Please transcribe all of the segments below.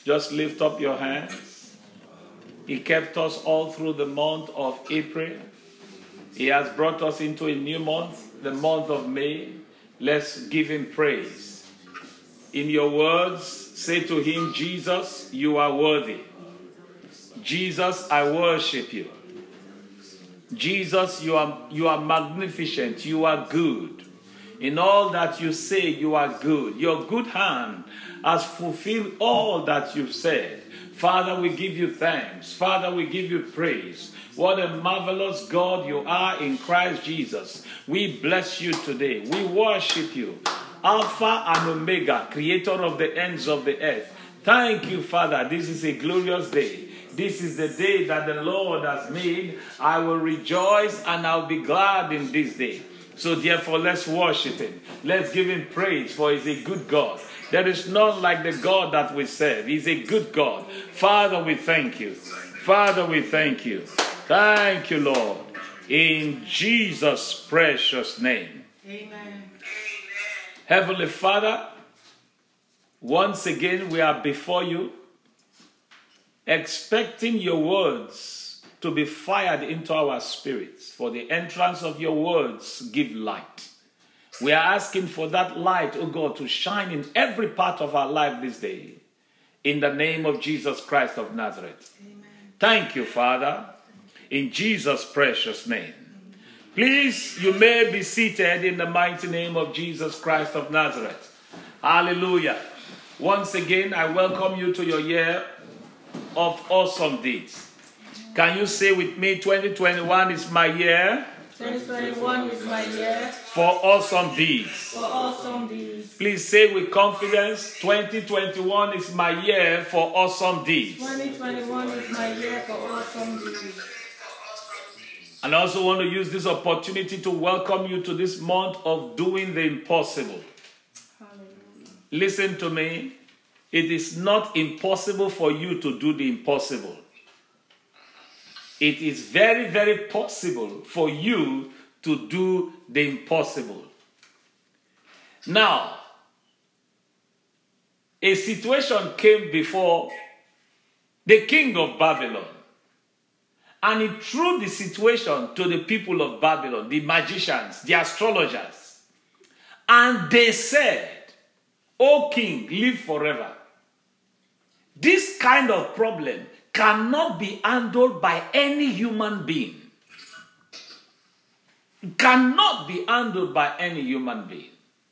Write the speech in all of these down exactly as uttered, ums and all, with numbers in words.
Just lift up your hands. He kept us all through the month of April. He has brought us into a new month, the month of May. Let's give him praise. In your words, say to him, Jesus, you are worthy. Jesus, I worship you. Jesus, you are, you are magnificent. You are good. In all that you say, you are good. Your good hand has fulfilled all that you've said. Father, we give you thanks. Father, we give you praise. What a marvelous God you are in Christ Jesus. We bless you today. We worship you. Alpha and Omega, creator of the ends of the earth. Thank you, Father. This is a glorious day. This is the day that the Lord has made. I will rejoice and I'll be glad in this day. So therefore, let's worship him. Let's give him praise, for he's a good God. There is none like the God that we serve. He's a good God. Father, we thank you. Father, we thank you. Thank you, Lord. In Jesus' precious name. Amen. Heavenly Father, once again we are before you, expecting your words to be fired into our spirits. For the entrance of your words give light. We are asking for that light, oh God, to shine in every part of our life this day. In the name of Jesus Christ of Nazareth. Amen. Thank you, Father. In Jesus' precious name. Please, you may be seated in the mighty name of Jesus Christ of Nazareth. Hallelujah. Once again, I welcome you to your year of awesome deeds. Can you say with me, twenty twenty-one is my year? twenty twenty-one is my year For awesome deeds. for awesome deeds. Please say with confidence, twenty twenty-one is my year for awesome deeds. twenty twenty-one is my year for awesome deeds. And I also want to use this opportunity to welcome you to this month of doing the impossible. Hallelujah. Listen to me. It is not impossible for you to do the impossible. It is very, very possible for you to do the impossible. Now, a situation came before the king of Babylon. And he threw the situation to the people of Babylon, the magicians, the astrologers. And they said, O king, live forever. This kind of problem cannot be handled by any human being. It cannot be handled by any human being.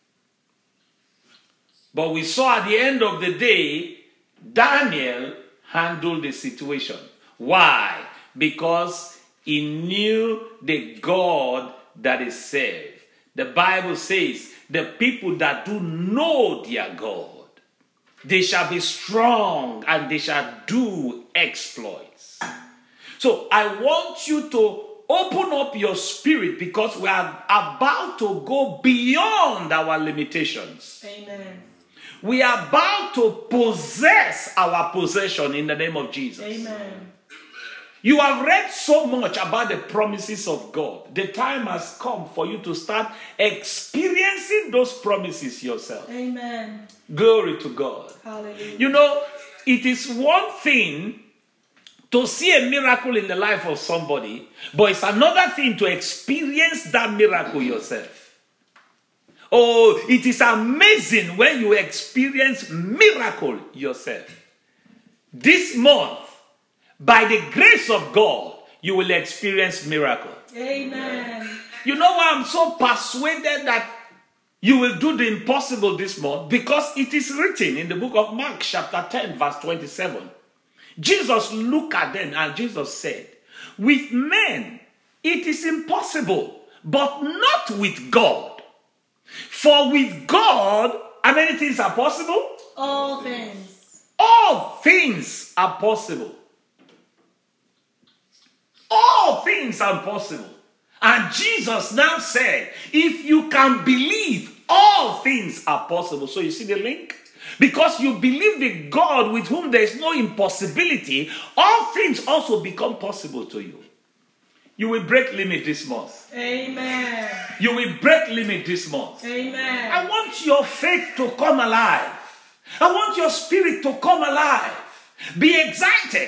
But we saw at the end of the day, Daniel handled the situation. Why? Because he knew the God that he served. The Bible says, the people that do know their God, they shall be strong and they shall do exploits. So I want you to open up your spirit, because we are about to go beyond our limitations. Amen. We are about to possess our possession in the name of Jesus. Amen. You have read so much about the promises of God. The time has come for you to start experiencing those promises yourself. Amen. Glory to God. Hallelujah. You know, it is one thing to see a miracle in the life of somebody, but it's another thing to experience that miracle yourself. Oh, it is amazing when you experience miracle yourself. This month, by the grace of God, you will experience miracle. Amen. You know why I'm so persuaded that you will do the impossible this month? Because it is written in the book of Mark chapter ten verse twenty-seven. Jesus looked at them and Jesus said, with men it is impossible, but not with God. For with God, how many things are possible? All things. All things are possible. All things are possible. And Jesus now said, if you can believe, all things are possible. So you see the link? Because you believe the God with whom there is no impossibility, all things also become possible to you. You will break limit this month. Amen. You will break limit this month. Amen. I want your faith to come alive. I want your spirit to come alive. Be excited.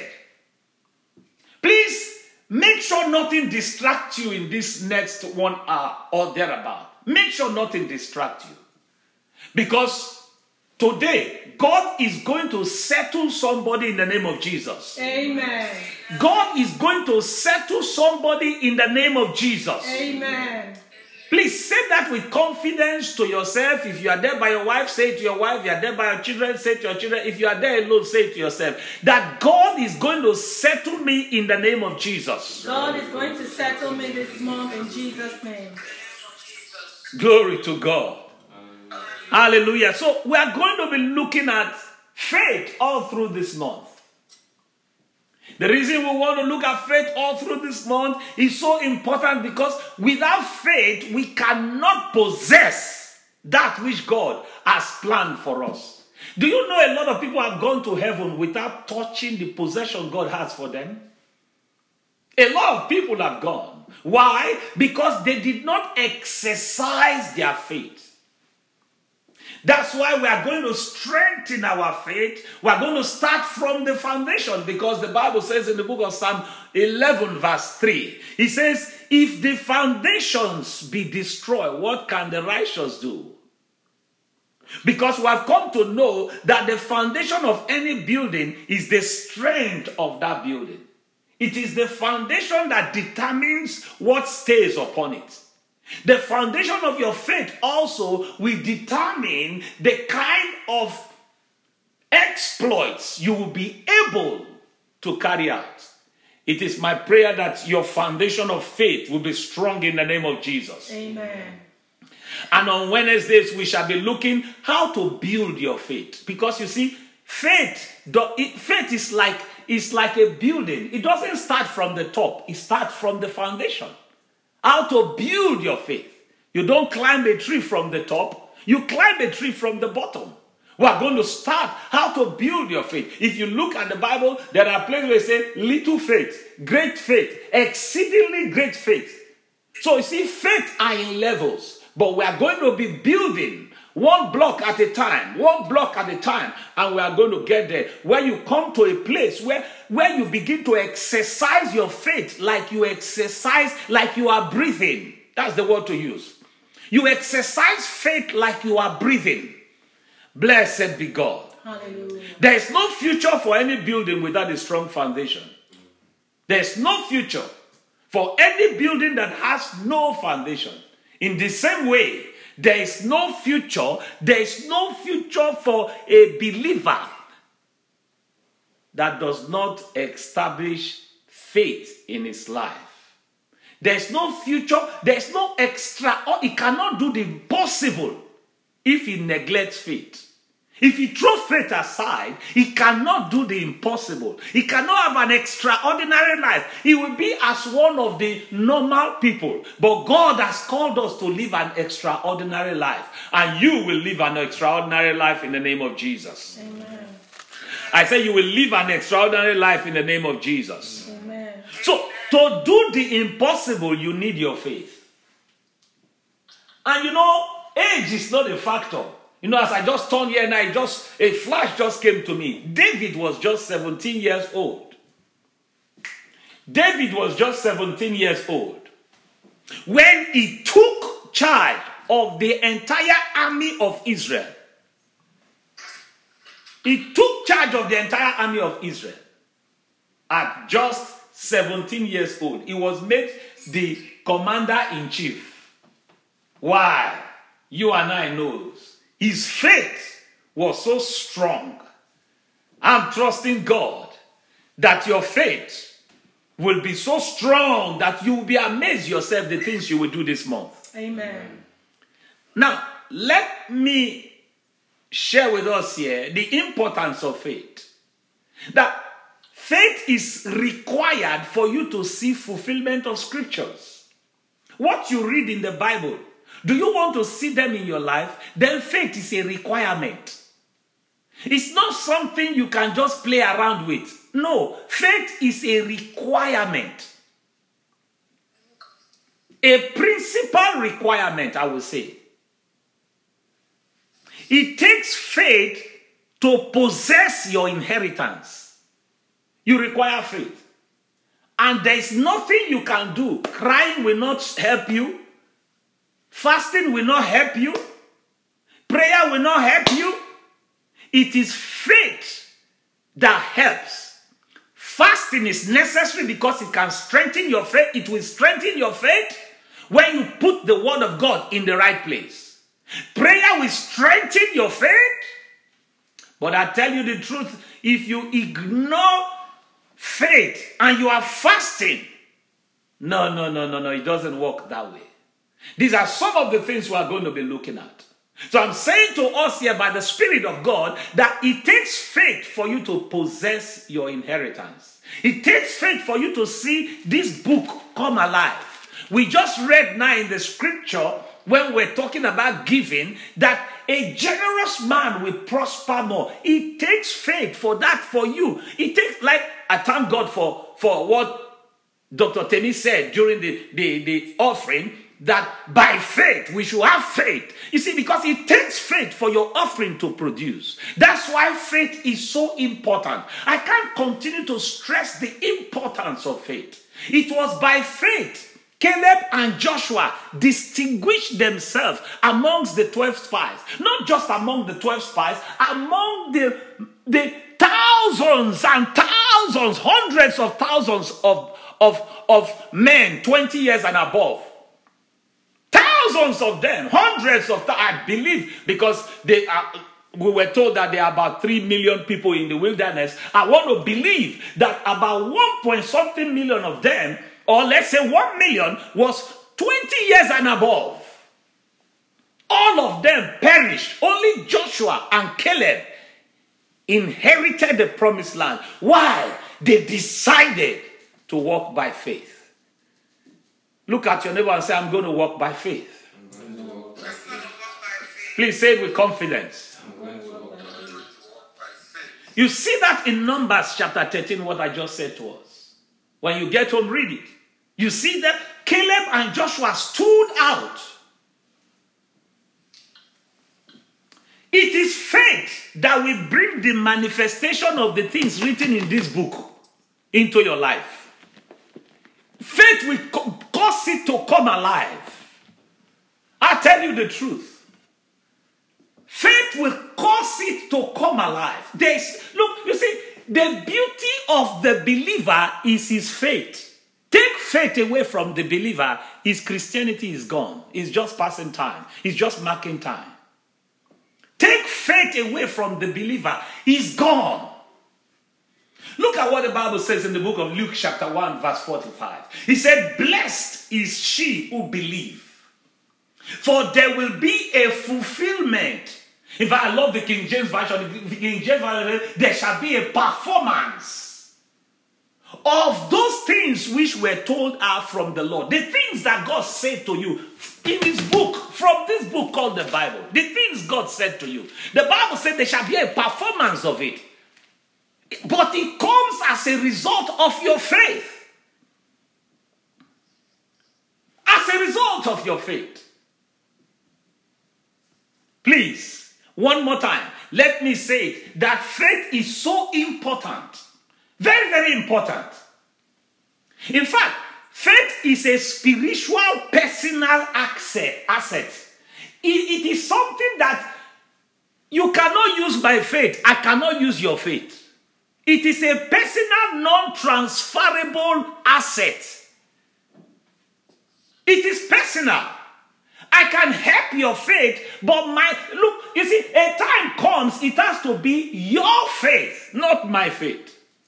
Please make sure nothing distracts you in this next one hour or thereabout. Make sure nothing distracts you. Because today, God is going to settle somebody in the name of Jesus. Amen. God is going to settle somebody in the name of Jesus. Amen. Please say that with confidence to yourself. If you are there by your wife, say it to your wife. If you are there by your children, say it to your children. If you are there alone, say it to yourself. That God is going to settle me in the name of Jesus. God is going to settle me this month in Jesus' name. Glory to God. Hallelujah. So we are going to be looking at faith all through this month. The reason we want to look at faith all through this month is so important because without faith, we cannot possess that which God has planned for us. Do you know a lot of people have gone to heaven without touching the possession God has for them? A lot of people have gone. Why? Because they did not exercise their faith. That's why we are going to strengthen our faith. We are going to start from the foundation because the Bible says in the book of Psalm eleven verse three, it says, if the foundations be destroyed, what can the righteous do? Because we have come to know that the foundation of any building is the strength of that building. It is the foundation that determines what stays upon it. The foundation of your faith also will determine the kind of exploits you will be able to carry out. It is my prayer that your foundation of faith will be strong in the name of Jesus. Amen. And on Wednesdays, we shall be looking how to build your faith. Because you see, faith, faith is like, is like a building. It doesn't start from the top. It starts from the foundation. How to build your faith. You don't climb a tree from the top. You climb a tree from the bottom. We are going to start how to build your faith. If you look at the Bible, there are places where it says little faith, great faith, exceedingly great faith. So you see, faith are in levels. But we are going to be building one block at a time, one block at a time, and we are going to get there. Where you come to a place where, where you begin to exercise your faith like you exercise, like you are breathing. That's the word to use. You exercise faith like you are breathing. Blessed be God. Hallelujah. There is no future for any building without a strong foundation. There is no future for any building that has no foundation. In the same way, there is no future, there is no future for a believer that does not establish faith in his life. There is no future, there is no extra, or he cannot do the impossible if he neglects faith. If he throws faith aside, he cannot do the impossible. He cannot have an extraordinary life. He will be as one of the normal people. But God has called us to live an extraordinary life. And you will live an extraordinary life in the name of Jesus. Amen. I say you will live an extraordinary life in the name of Jesus. Amen. So, to do the impossible, you need your faith. And you know, age is not a factor. You know, as I just turned here and I just, a flash just came to me. David was just seventeen years old. David was just seventeen years old when he took charge of the entire army of Israel. He took charge of the entire army of Israel at just seventeen years old. He was made the commander-in-chief. Why? You and I knows. His faith was so strong. I'm trusting God that your faith will be so strong that you will be amazed yourself the things you will do this month. Amen. Now, let me share with us here the importance of faith. That faith is required for you to see fulfillment of scriptures. What you read in the Bible, do you want to see them in your life? Then faith is a requirement. It's not something you can just play around with. No, faith is a requirement. A principal requirement, I would say. It takes faith to possess your inheritance, you require faith. And there is nothing you can do. Crying will not help you. Fasting will not help you. Prayer will not help you. It is faith that helps. Fasting is necessary because it can strengthen your faith. It will strengthen your faith when you put the word of God in the right place. Prayer will strengthen your faith. But I tell you the truth, if you ignore faith and you are fasting, no, no, no, no, no, it doesn't work that way. These are some of the things we are going to be looking at. So I'm saying to us here by the Spirit of God that it takes faith for you to possess your inheritance. It takes faith for you to see this book come alive. We just read now in the scripture when we're talking about giving that a generous man will prosper more. It takes faith for that for you. It takes, like, I thank God for, for what Doctor Temi said during the, the, the offering, that by faith, we should have faith. You see, because it takes faith for your offering to produce. That's why faith is so important. I can't continue to stress the importance of faith. It was by faith Caleb and Joshua distinguished themselves amongst the twelve spies. Not just among the twelve spies, among the, the thousands and thousands, hundreds of thousands of, of, of men, twenty years and above. Thousands of them, hundreds of them, I believe, because they are, we were told that there are about three million people in the wilderness. I want to believe that about one point something million of them, or let's say one million, was twenty years and above. All of them perished. Only Joshua and Caleb inherited the promised land. Why? They decided to walk by faith. Look at your neighbor and say, I'm going to walk by faith. Walk by faith. Please say it with confidence. You see that in Numbers chapter thirteen, what I just said to us. When you get home, read it. You see that Caleb and Joshua stood out. It is faith that will bring the manifestation of the things written in this book into your life. Faith will co- cause it to come alive. I tell you the truth. Faith will cause it to come alive. There's, look, you see, the beauty of the believer is his faith. Take faith away from the believer, his Christianity is gone. It's just passing time. It's just marking time. Take faith away from the believer, he's gone. Look at what the Bible says in the book of Luke chapter one verse forty-five. He said, blessed is she who believes, for there will be a fulfillment. In fact, I love the King James Version. The King James Version, there shall be a performance of those things which were told are from the Lord. The things that God said to you in his book, from this book called the Bible. The things God said to you. The Bible said there shall be a performance of it. But it comes as a result of your faith. As a result of your faith. Please, one more time, let me say it, that faith is so important. Very, very important. In fact, faith is a spiritual, personal asset. asset. It, it is something that you cannot use by faith. I cannot use your faith. It is a personal, non-transferable asset. It is personal. I can help your faith, but my, look, you see, a time comes, it has to be your faith, not my faith.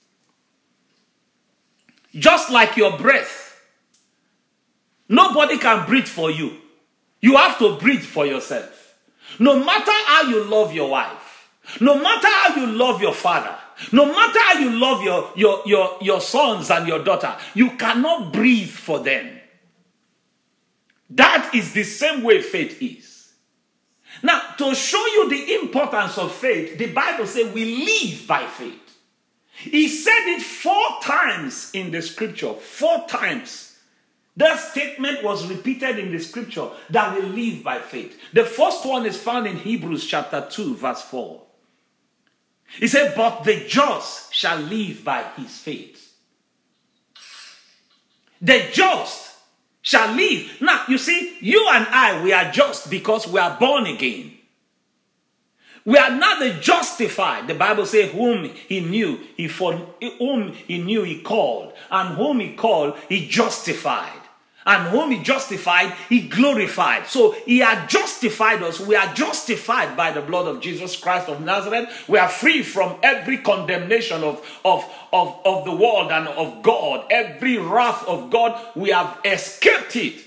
Just like your breath. Nobody can breathe for you. You have to breathe for yourself. No matter how you love your wife, no matter how you love your father, no matter how you love your, your, your, your sons and your daughter, you cannot breathe for them. That is the same way faith is. Now, to show you the importance of faith, the Bible says we live by faith. He said it four times in the scripture. Four times. That statement was repeated in the scripture that we live by faith. The first one is found in Hebrews chapter two, verse four. He said, but the just shall live by his faith. The just shall live. Now, you see, you and I, we are just because we are born again. We are not the justified. The Bible says, whom he knew, he for whom he knew he called, and whom he called, he justified. And whom he justified, he glorified. So he had justified us. We are justified by the blood of Jesus Christ of Nazareth. We are free from every condemnation of, of, of, of the world and of God. Every wrath of God, we have escaped it.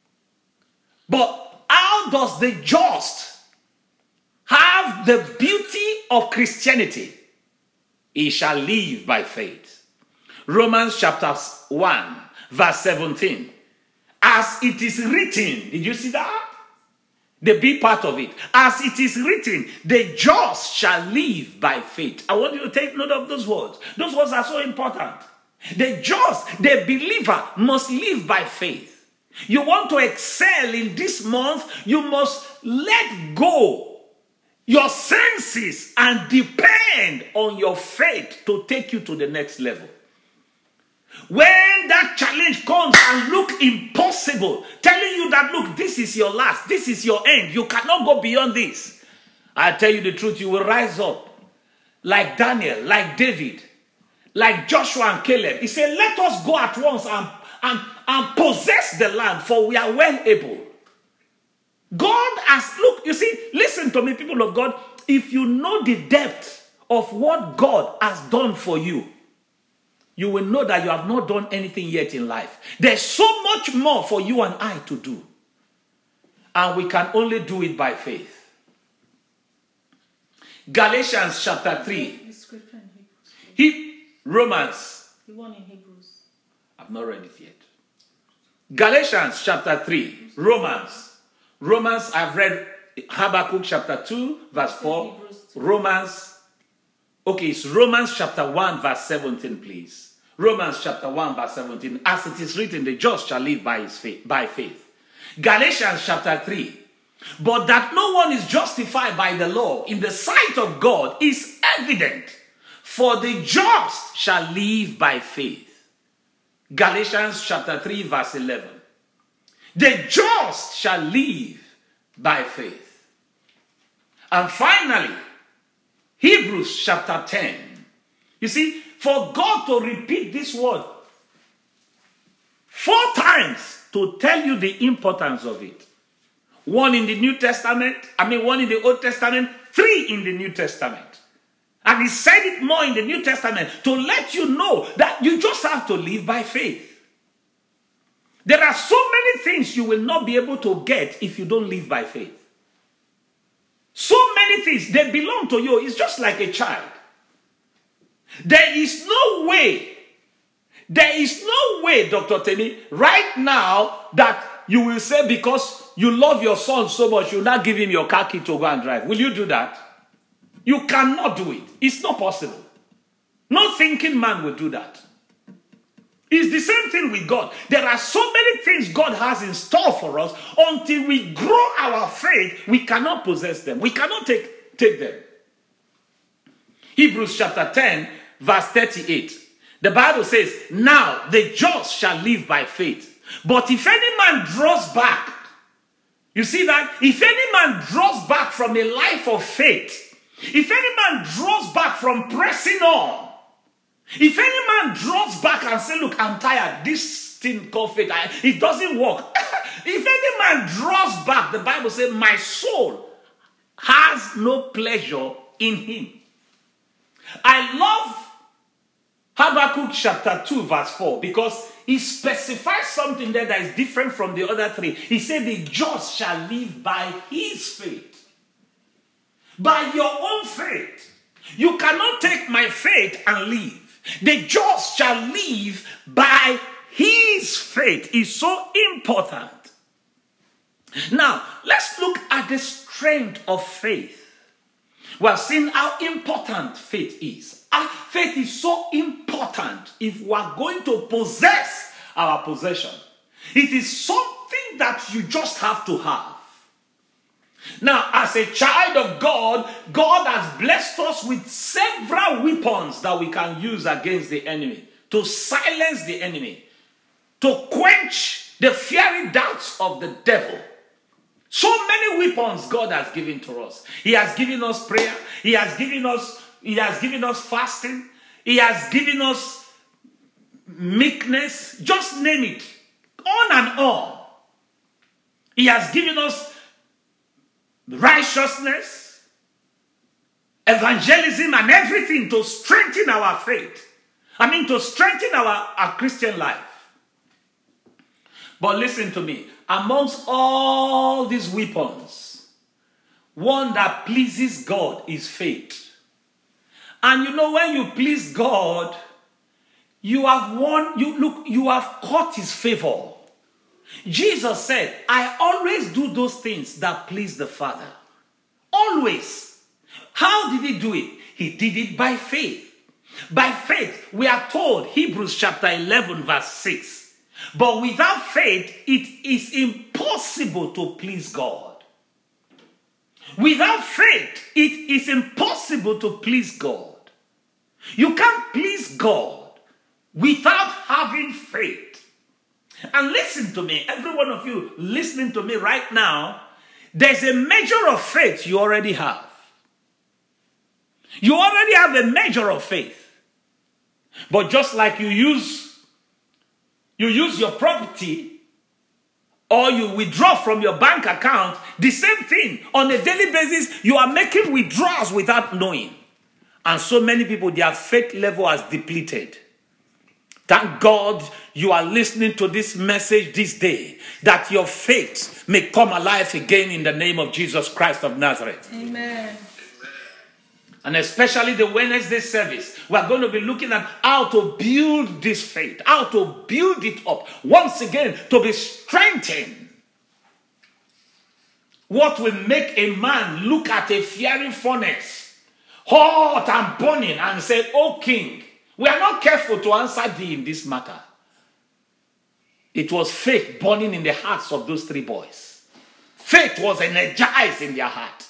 But how does the just have the beauty of Christianity? He shall live by faith. Romans chapter one, verse seventeen. As it is written, did you see that? The B part of it. As it is written, the just shall live by faith. I want you to take note of those words. Those words are so important. The just, the believer, must live by faith. You want to excel in this month, you must let go your senses and depend on your faith to take you to the next level. When that challenge comes and look impossible, telling you that, look, this is your last, this is your end, you cannot go beyond this. I tell you the truth, you will rise up like Daniel, like David, like Joshua and Caleb. He said, let us go at once and, and, and possess the land, for we are well able. God has, look, you see, listen to me, people of God. If you know the depth of what God has done for you, you will know that you have not done anything yet in life. There's so much more for you and I to do. And we can only do it by faith. Galatians chapter three. The scripture in Hebrews. He, Romans. The one in Hebrews. I've not read it yet. Galatians chapter three. Romans. Romans, I've read Habakkuk chapter two, verse four. Romans. Okay, it's Romans chapter one, verse seventeen, please. Romans chapter one, verse seventeen. As it is written, the just shall live by his faith, by faith. Galatians chapter three. But that no one is justified by the law in the sight of God is evident, for the just shall live by faith. Galatians chapter three, verse eleven. The just shall live by faith. And finally, Hebrews chapter ten. You see, for God to repeat this word four times to tell you the importance of it. One in the New Testament, I mean one in the Old Testament, three in the New Testament. And he said it more in the New Testament to let you know that you just have to live by faith. There are so many things you will not be able to get if you don't live by faith. So many things, they belong to you. It's just like a child. There is no way, there is no way, Doctor Teni, right now that you will say because you love your son so much, you'll not give him your car key to go and drive. Will you do that? You cannot do it. It's not possible. No thinking man will do that. It's the same thing with God. There are so many things God has in store for us. Until we grow our faith, we cannot possess them. We cannot take, take them. Hebrews chapter ten, verse thirty-eight. The Bible says, now the just shall live by faith. But if any man draws back, you see that? If any man draws back from a life of faith, if any man draws back from pressing on, if any man draws back and say, look, I'm tired, this thing called faith, I, it doesn't work. If any man draws back, the Bible says, my soul has no pleasure in him. I love Habakkuk chapter two, verse four, because he specifies something there that is different from the other three. He said, the just shall live by his faith. By your own faith. You cannot take my faith and live. The just shall live by his faith. It's so important. Now, let's look at the strength of faith. We have seen how important faith is. Our faith is so important if we are going to possess our possession. It is something that you just have to have. Now, as a child of God, God has blessed us with several weapons that we can use against the enemy, to silence the enemy, to quench the fiery darts of the devil. So many weapons God has given to us. He has given us prayer. He has given us, He has given us fasting. He has given us meekness. Just name it. On and on. He has given us righteousness, evangelism, and everything to strengthen our faith. I mean, to strengthen our, our Christian life. But listen to me. Amongst all these weapons, one that pleases God is faith. And you know, when you please God, you have won, you look, you have caught his favor. Jesus said, I always do those things that please the Father. Always. How did he do it? He did it by faith. By faith, we are told, Hebrews chapter eleven verse six. But without faith, it is impossible to please God. Without faith, it is impossible to please God. You can't please God without having faith. And listen to me, every one of you listening to me right now, there's a measure of faith you already have. You already have a measure of faith. But just like you use, you use your property or you withdraw from your bank account, the same thing. On a daily basis, you are making withdrawals without knowing. And so many people, their faith level has depleted. Thank God you are listening to this message this day, that your faith may come alive again in the name of Jesus Christ of Nazareth. Amen. And especially the Wednesday service, we are going to be looking at how to build this faith, how to build it up once again to be strengthened. What will make a man look at a fiery furnace, hot and burning, and say, "O King"? We are not careful to answer thee in this matter. It was faith burning in the hearts of those three boys. Faith was energized in their heart.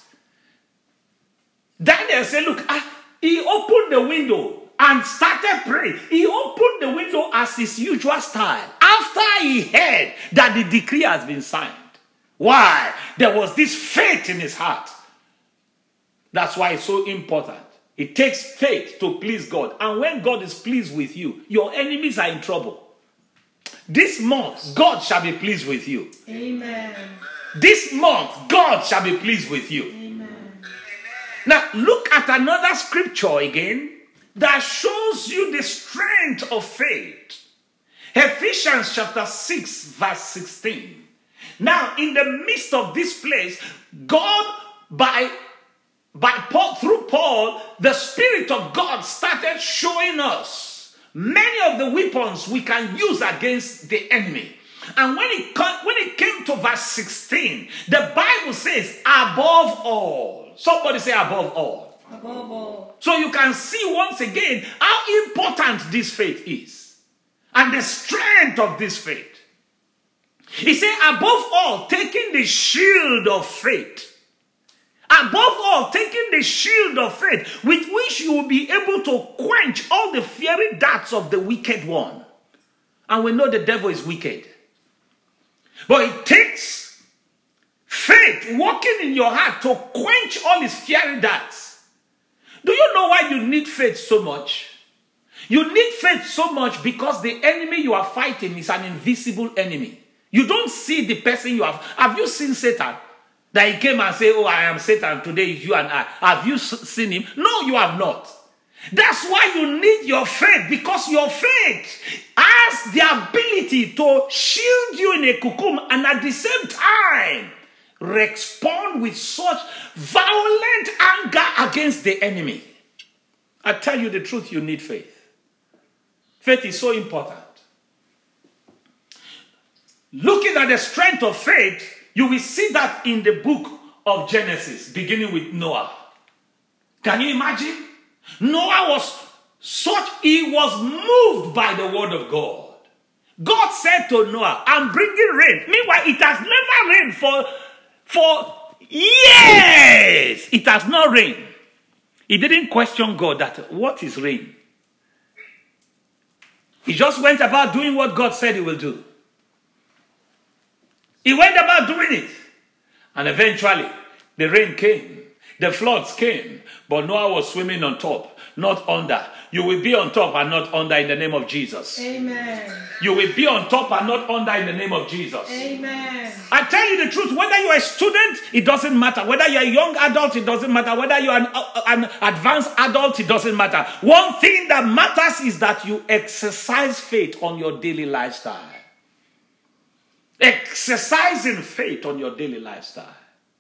Daniel said, look, ah, he opened the window and started praying. He opened the window as his usual style. After he heard that the decree has been signed. Why? There was this faith in his heart. That's why it's so important. It takes faith to please God. And when God is pleased with you, your enemies are in trouble. This month, God shall be pleased with you. Amen. This month, God shall be pleased with you. Amen. Now, look at another scripture again that shows you the strength of faith. Ephesians chapter six, verse sixteen. Now, in the midst of this place, God, by By Paul, through Paul, the Spirit of God started showing us many of the weapons we can use against the enemy. And when it, when it came to verse sixteen, the Bible says, above all. Somebody say above all. Above all. So you can see once again how important this faith is. And the strength of this faith. He said, above all, taking the shield of faith. Above all, taking the shield of faith, with which you will be able to quench all the fiery darts of the wicked one. And we know the devil is wicked. But it takes faith working in your heart to quench all his fiery darts. Do you know why you need faith so much? You need faith so much because the enemy you are fighting is an invisible enemy. You don't see the person you have. Have you seen Satan? That he came and said, oh, I am Satan, today is you and I. Have you seen him? No, you have not. That's why you need your faith, because your faith has the ability to shield you in a cocoon and at the same time respond with such violent anger against the enemy. I tell you the truth, you need faith. Faith is so important. Looking at the strength of faith, you will see that in the book of Genesis, beginning with Noah. Can you imagine? Noah was such, he was moved by the word of God. God said to Noah, I'm bringing rain. Meanwhile, it has never rained for, for years, it has not rained. He didn't question God that, what is rain? He just went about doing what God said he will do. He went about doing it. And eventually, the rain came. The floods came. But Noah was swimming on top, not under. You will be on top and not under in the name of Jesus. Amen. You will be on top and not under in the name of Jesus. Amen. I tell you the truth, whether you're a student, it doesn't matter. Whether you're a young adult, it doesn't matter. Whether you're an, uh, an advanced adult, it doesn't matter. One thing that matters is that you exercise faith on your daily lifestyle. Exercising faith on your daily lifestyle.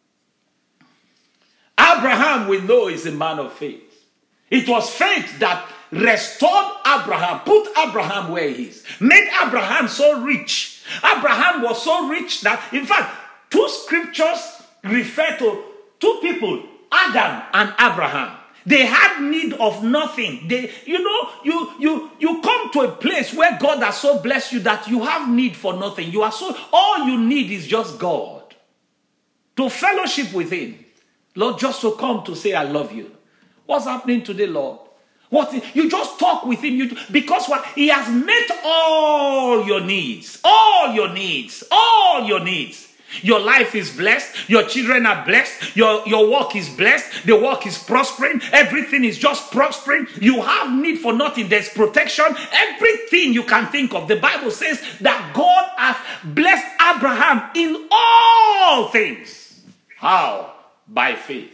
Abraham, we know, is a man of faith. It was faith that restored Abraham, put Abraham where he is, made Abraham so rich. Abraham was so rich that, in fact, two scriptures refer to two people, Adam and Abraham. They had need of nothing. They, you know, you you you come to a place where God has so blessed you that you have need for nothing. You are so, all you need is just God. To fellowship with him. Lord, just to come to say I love you. What's happening today, Lord? What, you just talk with him, you, because what, he has met all your needs, all your needs, all your needs. Your life is blessed, your children are blessed, your, your work is blessed, the work is prospering, everything is just prospering. You have need for nothing, there's protection, everything you can think of. The Bible says that God has blessed Abraham in all things. How? By faith.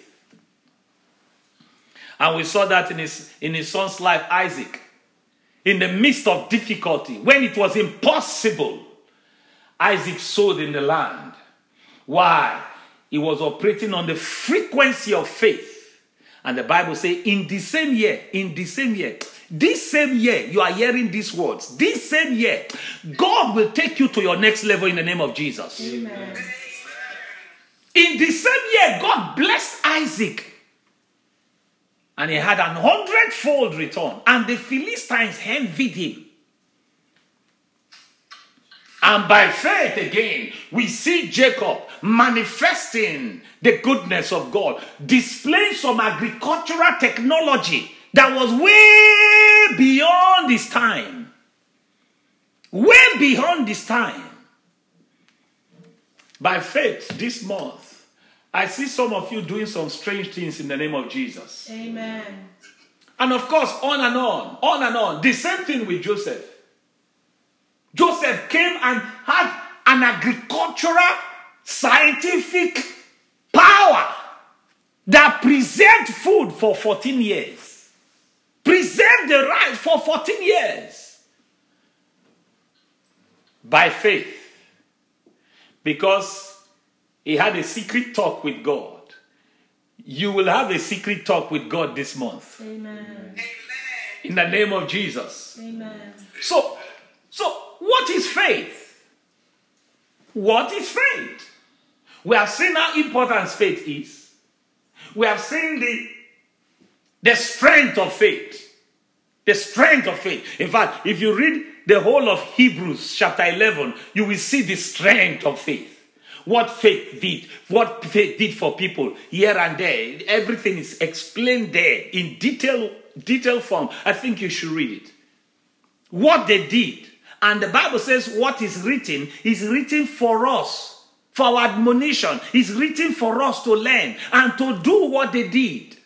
And we saw that in his, in his son's life, Isaac. In the midst of difficulty, when it was impossible, Isaac sowed in the land. Why? He was operating on the frequency of faith. And the Bible says, in the same year, in the same year, this same year, you are hearing these words. This same year, God will take you to your next level in the name of Jesus. Amen. In the same year, God blessed Isaac. And he had an hundredfold return. And the Philistines envied him. And by faith again, we see Jacob manifesting the goodness of God, displaying some agricultural technology that was way beyond his time. Way beyond his time. By faith, this month, I see some of you doing some strange things in the name of Jesus. Amen. And of course, on and on, on and on. The same thing with Joseph. Joseph came and had an agricultural, scientific power that preserved food for fourteen years. Preserved the rice for fourteen years. By faith. Because he had a secret talk with God. You will have a secret talk with God this month. Amen. In the name of Jesus. Amen. So, so what is faith? What is faith? We have seen how important faith is. We have seen the, the strength of faith. The strength of faith. In fact, if you read the whole of Hebrews chapter eleven, you will see the strength of faith. What faith did, what faith did for people here and there. Everything is explained there in detail, detail form. I think you should read it. What they did. And the Bible says what is written is written for us, for our admonition. It's written for us to learn and to do what they did.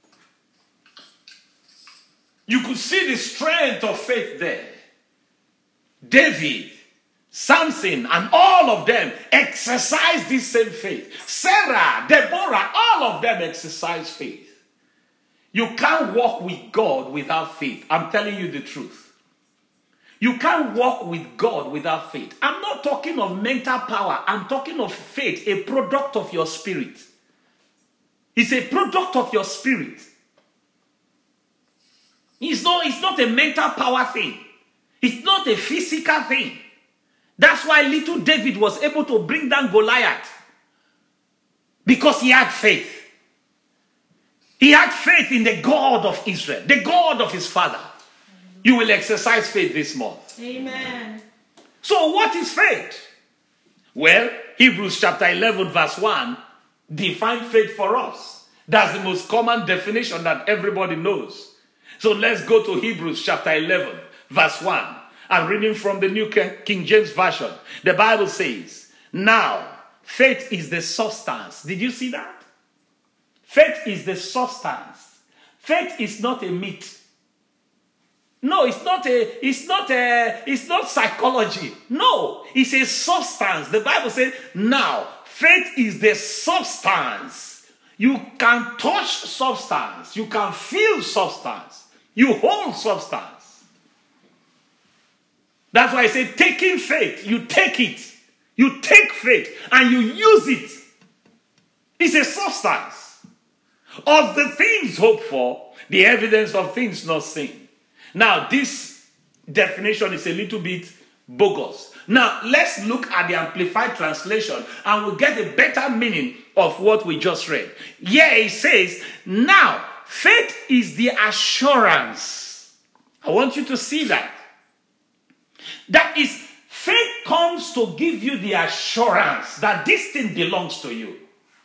You could see the strength of faith there. David, Samson, and all of them exercised this same faith. Sarah, Deborah, all of them exercised faith. You can't walk with God without faith. I'm telling you the truth. You can't walk with God without faith. I'm not talking of mental power. I'm talking of faith, a product of your spirit. It's a product of your spirit. It's not, it's not a mental power thing. It's not a physical thing. That's why little David was able to bring down Goliath. Because he had faith. He had faith in the God of Israel, the God of his father. You will exercise faith this month. Amen. So what is faith? Well, Hebrews chapter eleven verse one define faith for us. That's the most common definition that everybody knows. So let's go to Hebrews chapter eleven, verse one. I'm reading from the New King James Version. The Bible says, now, faith is the substance. Did you see that? Faith is the substance. Faith is not a myth. No, it's not a, it's not a, it's not psychology. No, it's a substance. The Bible says, now, faith is the substance. You can touch substance. You can feel substance. You hold substance. That's why I say taking faith. You take it. You take faith and you use it. It's a substance. Of the things hoped for, the evidence of things not seen. Now, this definition is a little bit bogus. Now, let's look at the Amplified Translation and we'll get a better meaning of what we just read. Here it says, now, faith is the assurance. I want you to see that. That is, faith comes to give you the assurance that this thing belongs to you.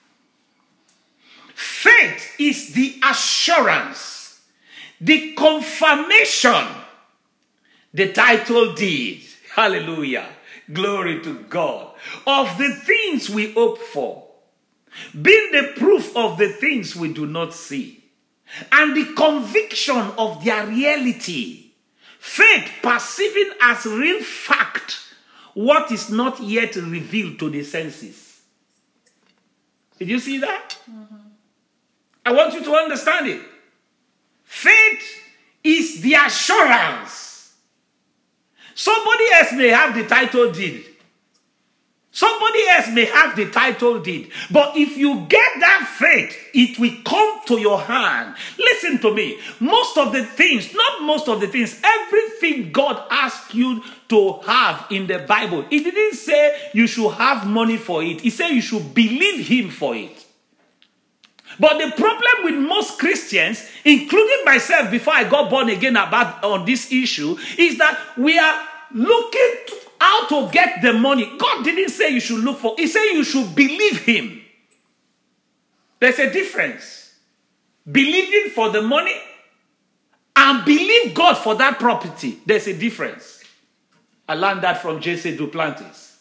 Faith is the assurance, the confirmation, the title deed, hallelujah, glory to God, of the things we hope for, being the proof of the things we do not see, and the conviction of their reality. Faith perceiving as real fact what is not yet revealed to the senses. Did you see that? Mm-hmm. I want you to understand it. Faith is the assurance. Somebody else may have the title deed. Somebody else may have the title deed. But if you get that faith, it will come to your hand. Listen to me. Most of the things, not most of the things, everything God asked you to have in the Bible, it didn't say you should have money for it. It said you should believe him for it. But the problem with most Christians, including myself before I got born again about on this issue, is that we are looking to how to get the money. God didn't say you should look for. He said you should believe him. There's a difference. Believing for the money and believe God for that property. There's a difference. I learned that from J C Duplantis.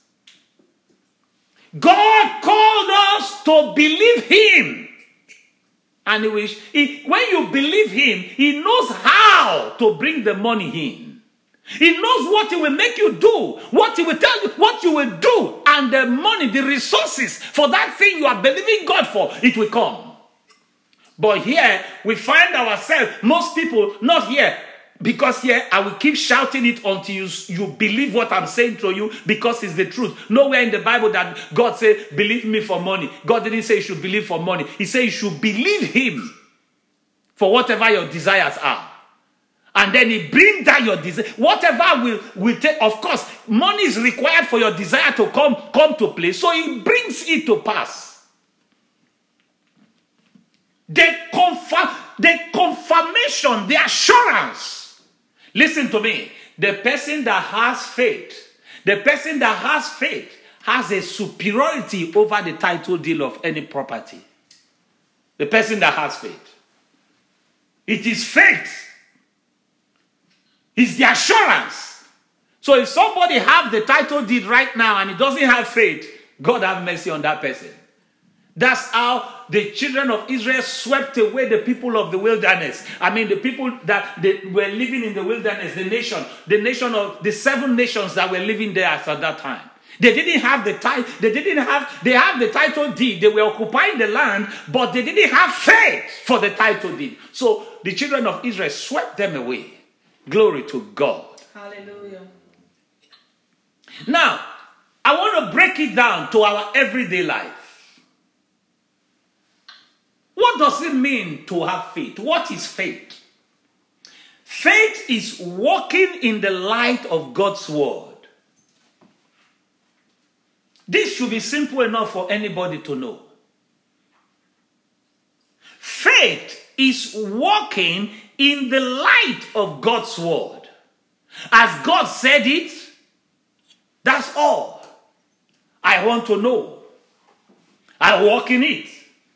God called us to believe him. And he wish, he, when you believe him, he knows how to bring the money in. He knows what he will make you do, what he will tell you, what you will do, and the money, the resources for that thing you are believing God for, it will come. But here, we find ourselves, most people, not here, because here, I will keep shouting it until you, you believe what I'm saying to you, because it's the truth. Nowhere in the Bible that God said, believe me for money. God didn't say you should believe for money. He said you should believe him for whatever your desires are. And then he brings down your desire. Whatever will, will take, of course, money is required for your desire to come, come to place. So he brings it to pass. The, confirm, the confirmation, the assurance. Listen to me. The person that has faith, the person that has faith has a superiority over the title deed of any property. The person that has faith. It is faith. It's the assurance. So if somebody have the title deed right now and he doesn't have faith, God have mercy on that person. That's how the children of Israel swept away the people of the wilderness. I mean, the people that they were living in the wilderness, the nation, the nation of the seven nations that were living there at that time. They didn't have the title, they didn't have, they have the title deed. They were occupying the land, but they didn't have faith for the title deed. So the children of Israel swept them away. Glory to God. Hallelujah. Now, I want to break it down to our everyday life. What does it mean to have faith? What is faith? Faith is walking in the light of God's word. This should be simple enough for anybody to know. Faith is walking in the light of God's word. As God said it, that's all I want to know. I walk in it.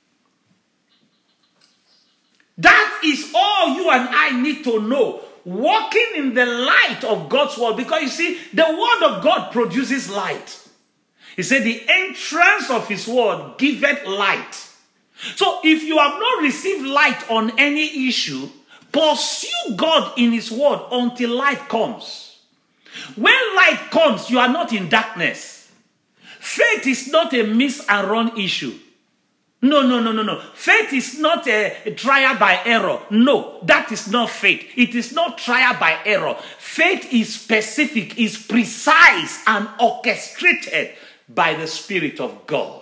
That is all you and I need to know. Walking in the light of God's word. Because you see, the word of God produces light. He said the entrance of his word giveth light. So if you have not received light on any issue, pursue God in his word until light comes. When light comes, you are not in darkness. Faith is not a miss and run issue. No, no, no, no, no. Faith is not a, a trial by error. No, that is not faith. It is not trial by error. Faith is specific, is precise and orchestrated by the Spirit of God.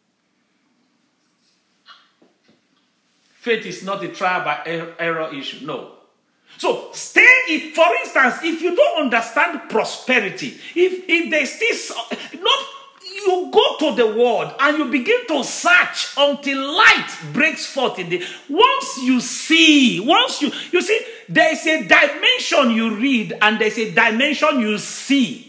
Faith is not a trial by error issue. No. So stay in, for instance, if you don't understand prosperity, if, if there's this, not, you go to the word and you begin to search until light breaks forth in the, once you see, once you, you see, there is a dimension you read and there's a dimension you see.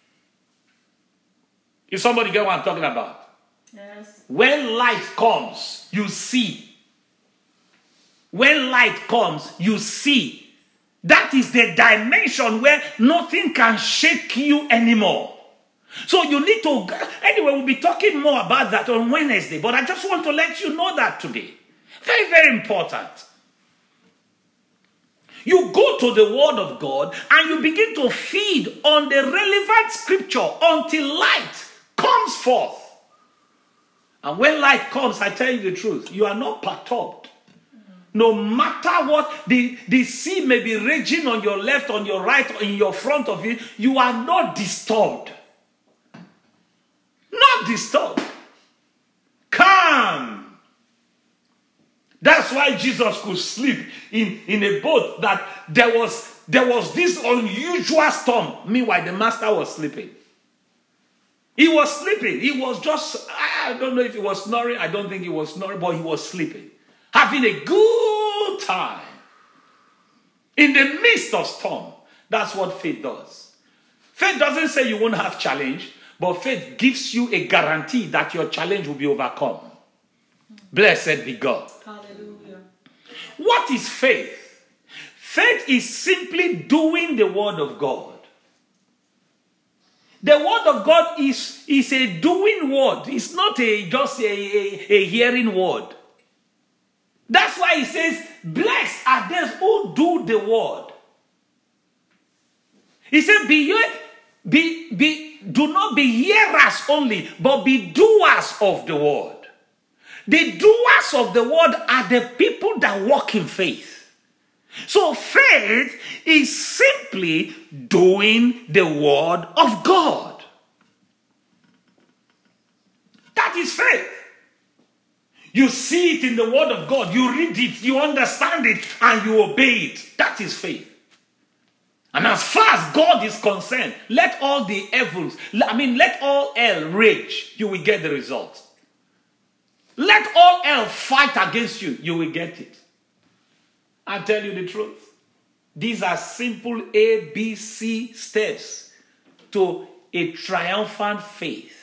If somebody get what I'm talking about? Yes. When light comes, you see. When light comes, you see. That is the dimension where nothing can shake you anymore. So you need to, anyway, we'll be talking more about that on Wednesday, but I just want to let you know that today. Very, very important. You go to the word of God and you begin to feed on the relevant scripture until light comes forth. And when light comes, I tell you the truth, you are not perturbed. No matter what, the, the sea may be raging on your left, on your right, or in your front of you, you are not disturbed. Not disturbed. Calm. That's why Jesus could sleep in, in a boat that there was, there was this unusual storm. Meanwhile, the master was sleeping. He was sleeping. He was just, I don't know if he was snoring. I don't think he was snoring, but he was sleeping. Having a good time. In the midst of storm. That's what faith does. Faith doesn't say you won't have challenge, but faith gives you a guarantee that your challenge will be overcome. Blessed be God. Hallelujah. What is faith? Faith is simply doing the word of God. The word of God is, is a doing word. It's not a, just a, a, a hearing word. That's why he says, blessed are those who do the word. He said, be, be, be, do not be hearers only, but be doers of the word. The doers of the word are the people that walk in faith. So faith is simply doing the word of God. That is faith. You see it in the word of God. You read it, you understand it, and you obey it. That is faith. And as far as God is concerned, let all the evils, I mean, let all hell rage. You will get the result. Let all hell fight against you. You will get it. I tell you the truth. These are simple A B C steps to a triumphant faith.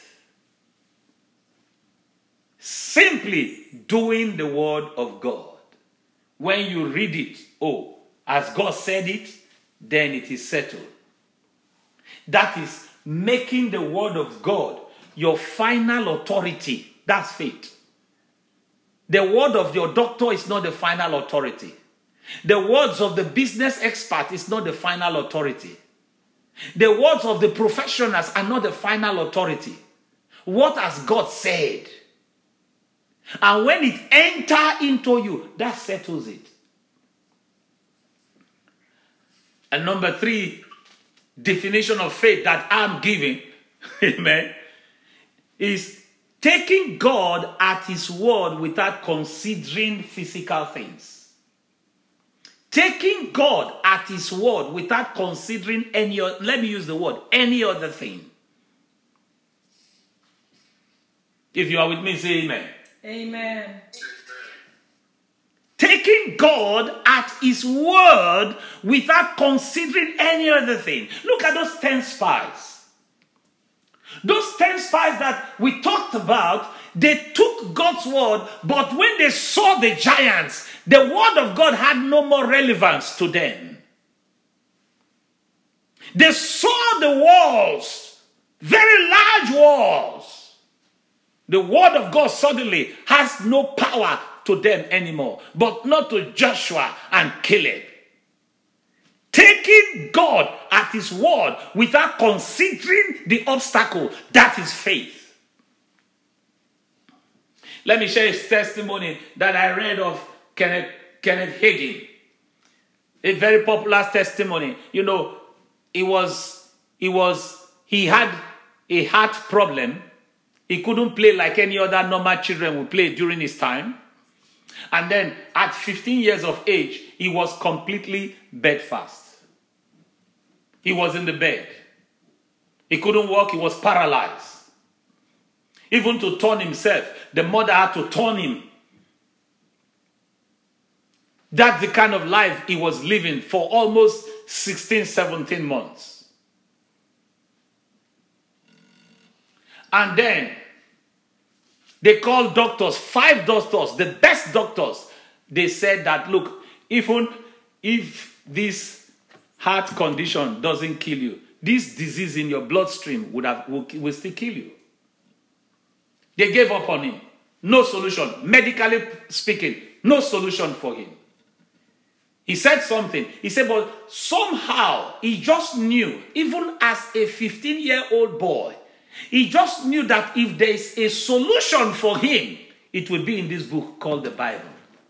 Simply doing the word of God. When you read it, oh, as God said it, then it is settled. That is making the word of God your final authority. That's faith. The word of your doctor is not the final authority. The words of the business expert is not the final authority. The words of the professionals are not the final authority. What has God said? And when it enters into you, that settles it. And number three definition of faith that I'm giving, amen, is taking God at his word without considering physical things. Taking God at his word without considering any, let me use the word, any other thing. If you are with me, say amen. Amen. Taking God at his word without considering any other thing. Look at those ten spies. Those ten spies that we talked about, they took God's word, but when they saw the giants, the word of God had no more relevance to them. They saw the walls, very large walls. The word of God suddenly has no power to them anymore, but not to Joshua and Caleb. Taking God at his word without considering the obstacle, that is faith. Let me share his testimony that I read of Kenneth, Kenneth Hagin. A very popular testimony. You know, it was, it was, he had a heart problem. He couldn't play like any other normal children would play during his time. And then at fifteen years of age, he was completely bedfast. He was in the bed. He couldn't walk. He was paralyzed. Even to turn himself, the mother had to turn him. That's the kind of life he was living for almost sixteen, seventeen months. And then they called doctors, five doctors, the best doctors. They said that, look, even if this heart condition doesn't kill you, this disease in your bloodstream would have will, will still kill you. They gave up on him. No solution. Medically speaking, no solution for him. He said something. He said, but somehow he just knew, even as a fifteen-year-old boy, he just knew that if there is a solution for him, it will be in this book called the Bible.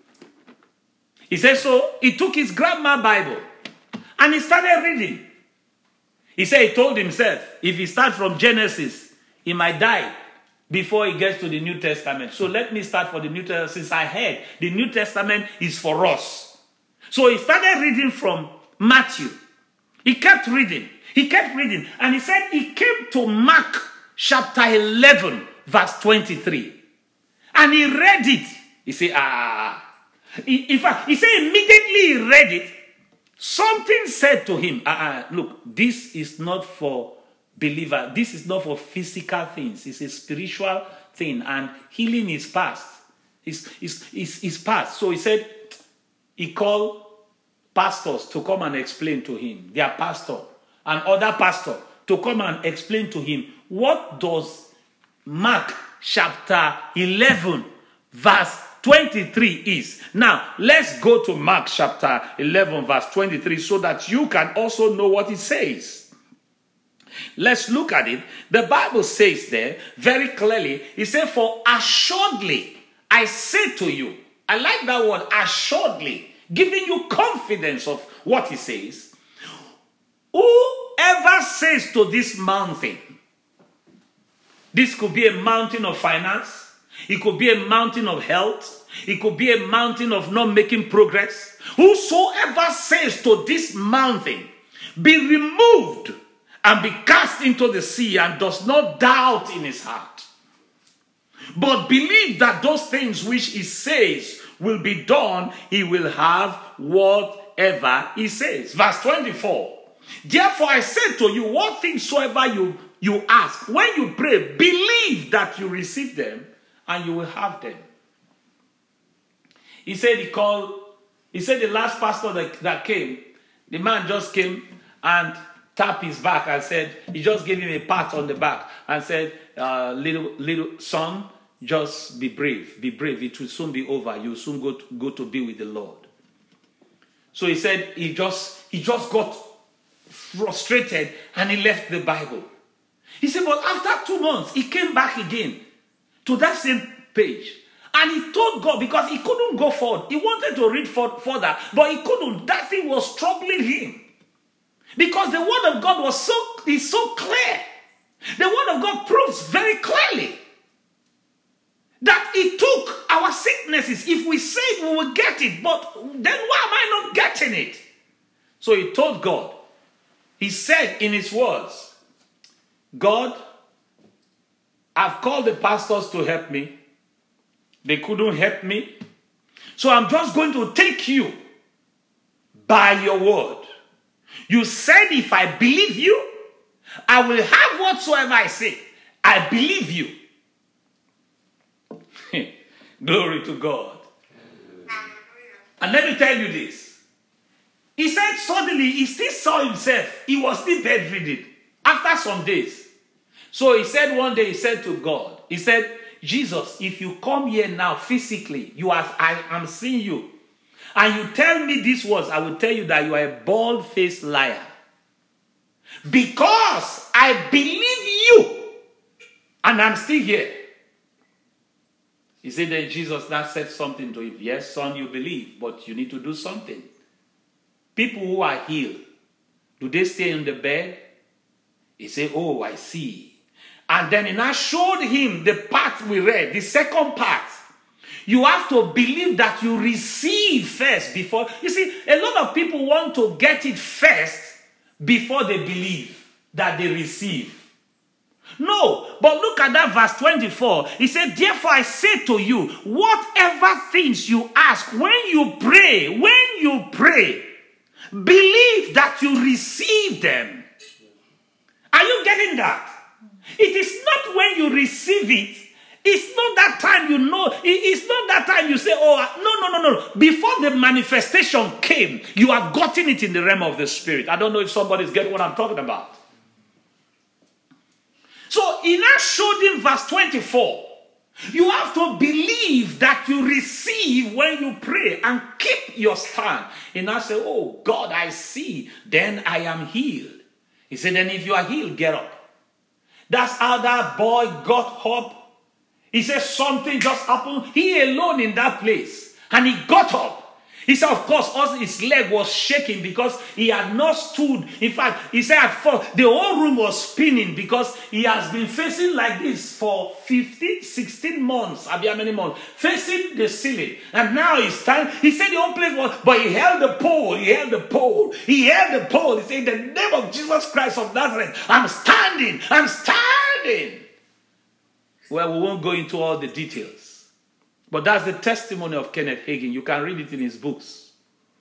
He said, so he took his grandma Bible and he started reading. He said he told himself, if he starts from Genesis, he might die before he gets to the New Testament. So let me start for the New Testament, since I heard the New Testament is for us. So he started reading from Matthew. He kept reading. He kept reading. And he said he came to Mark chapter eleven, verse twenty-three. And he read it. He said, ah. He, in fact, he said immediately he read it, something said to him, ah, ah, look, this is not for believer. This is not for physical things. It's a spiritual thing. And healing is past. It's, it's, it's, it's past. So he said, he called pastors to come and explain to him, their pastor and other pastor, to come and explain to him, what does Mark chapter eleven verse twenty-three is. Now, let's go to Mark chapter eleven verse twenty-three so that you can also know what it says. Let's look at it. The Bible says there very clearly, it says, for assuredly I say to you. I like that word, assuredly, giving you confidence of what he says. Whoever says to this mountain, this could be a mountain of finance, it could be a mountain of health, it could be a mountain of not making progress. Whosoever says to this mountain, be removed and be cast into the sea, and does not doubt in his heart, but believe that those things which he says will be done, he will have whatever he says. Verse twenty-four. Therefore I say to you, what things soever you, you ask, when you pray, believe that you receive them, and you will have them. He said he called, he said the last pastor that, that came, the man just came and tapped his back and said, he just gave him a pat on the back and said, uh, little, little son, just be brave, be brave. It will soon be over. You'll soon go to, go to be with the Lord. So he said he just, he just got frustrated and he left the Bible. He said, but after two months, he came back again to that same page. And he told God, because he couldn't go forward. He wanted to read for, further, but he couldn't. That thing was troubling him. Because the word of God was so, is so clear. The word of God proves very clearly that it took our sicknesses. If we say it, we will get it. But then why am I not getting it? So he told God. He said in his words, God, I've called the pastors to help me. They couldn't help me. So I'm just going to take you by your word. You said if I believe you, I will have whatsoever I say. I believe you. Glory to God. And let me tell you this. He said suddenly he still saw himself. He was still bedridden after some days. So he said one day, he said to God, he said, Jesus, if you come here now physically, you are, I am seeing you, and you tell me these words, I will tell you that you are a bald-faced liar. Because I believe you, and I'm still here. He said that Jesus now said something to him. Yes, son, you believe, but you need to do something. People who are healed, do they stay in the bed? He said, oh, I see. And then he now showed him the part we read, the second part. You have to believe that you receive first before. You see, a lot of people want to get it first before they believe that they receive. No, but look at that verse twenty-four. He said, therefore I say to you, whatever things you ask, when you pray, when you pray, believe that you receive them. Are you getting that? It is not when you receive it. It's not that time you know. It's not that time you say, oh, no, no, no, no. Before the manifestation came, you have gotten it in the realm of the spirit. I don't know if somebody's getting what I'm talking about. So he now showed in verse twenty-four. You have to believe that you receive when you pray and keep your stand. He now said, oh, God, I see. Then I am healed. He said, then if you are healed, get up. That's how that boy got up. He said something just happened. He alone in that place. And he got up. He said, of course, also his leg was shaking because he had not stood. In fact, he said at first, the whole room was spinning because he has been facing like this for fifteen, sixteen months. I mean, how many months? Facing the ceiling. And now he's standing. He said the whole place was, but he held the pole. He held the pole. He held the pole. He said, in the name of Jesus Christ of Nazareth, I'm standing. I'm standing. Well, we won't go into all the details. But that's the testimony of Kenneth Hagin. You can read it in his books.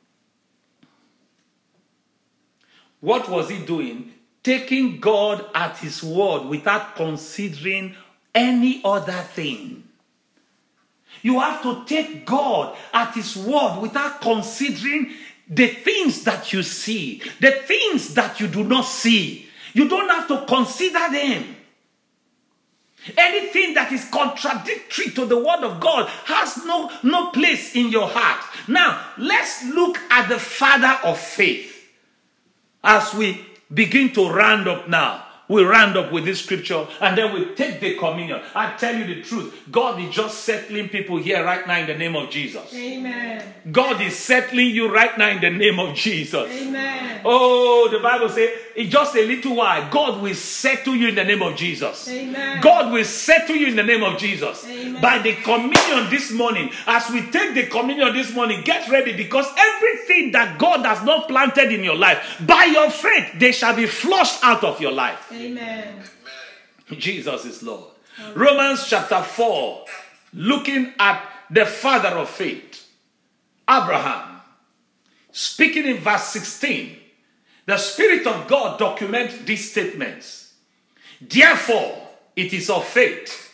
What was he doing? Taking God at his word without considering any other thing. You have to take God at his word without considering the things that you see, the things that you do not see. You don't have to consider them. Anything that is contradictory to the word of God has no, no place in your heart. Now, let's look at the father of faith. As we begin to round up now, we round up with this scripture and then we take the communion. I tell you the truth, God is just settling people here right now in the name of Jesus. Amen. God is settling you right now in the name of Jesus. Amen. Oh, the Bible says, in just a little while, God will settle you in the name of Jesus. Amen. God will settle you in the name of Jesus. Amen. By the communion this morning, as we take the communion this morning, get ready, because everything that God has not planted in your life, by your faith, they shall be flushed out of your life. Amen. Jesus is Lord. Amen. Romans chapter four, looking at the father of faith, Abraham, speaking in verse sixteen, the Spirit of God documents these statements. Therefore, it is of faith.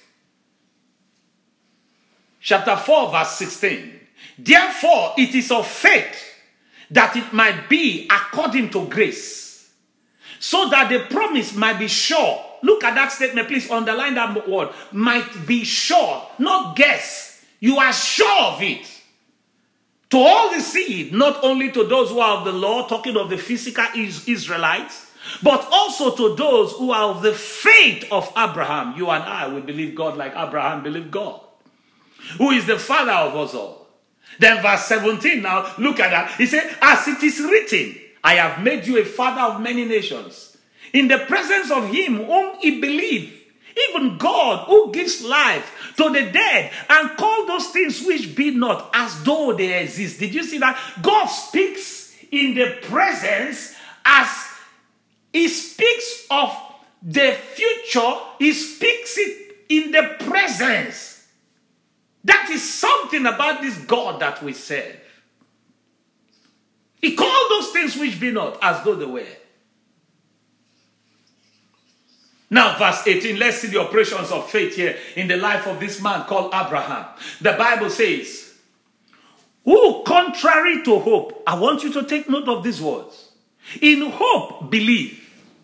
Chapter four, verse sixteen. Therefore, it is of faith that it might be according to grace, so that the promise might be sure. Look at that statement, please underline that word. Might be sure, not guess. You are sure of it. To all the seed, not only to those who are of the law, talking of the physical Israelites, but also to those who are of the faith of Abraham. You and I will believe God like Abraham believed God, who is the father of us all. Then verse seventeen, now look at that. He said, as it is written, I have made you a father of many nations, in the presence of him whom he believed, even God who gives life to the dead and call those things which be not as though they exist. Did you see that? God speaks in the presence as he speaks of the future. He speaks it in the presence. That is something about this God that we serve. He called those things which be not as though they were. Now, verse eighteen, let's see the operations of faith here in the life of this man called Abraham. The Bible says, who contrary to hope, I want you to take note of these words. In hope, believe.